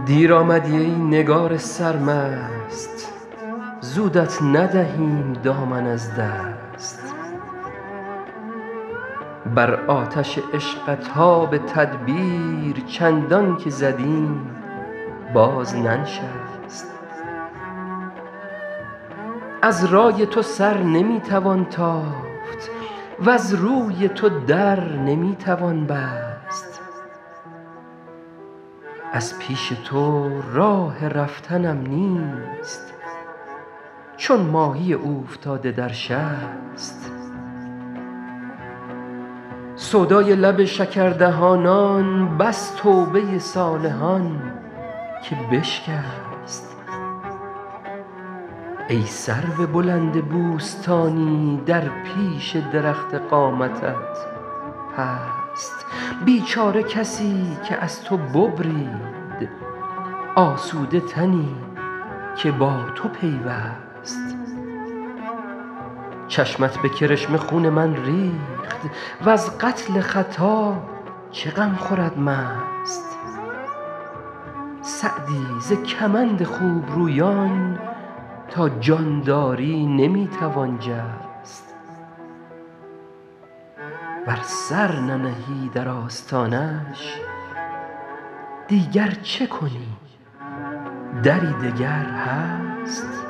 دیر آمدی ای نگار سرمست، زودت ندهیم دامن از دست. بر آتش عشقت آب تدبیر چندان که زدیم باز ننشست. از رای تو سر نمی توان تافت وز روی تو در نمی توان بست. از پیش تو راه رفتنم نیست، چون ماهی اوفتاده در شست. سودای لب شکردهانان بس توبه صالحان که بشکست. ای سرو بلند بوستانی در پیش درخت قامتت پست. بیچاره کسی که از تو ببرید، آسوده تنی که با تو پیوست. چشمت به کرشمه خون من ریخت وز قتل خطا چه غم خورد مست. سعدی ز کمند خوبرویان تا جانداری نمی توان جست. ور سر ننهی در آستانش دیگر چه کنی دری دگر هست.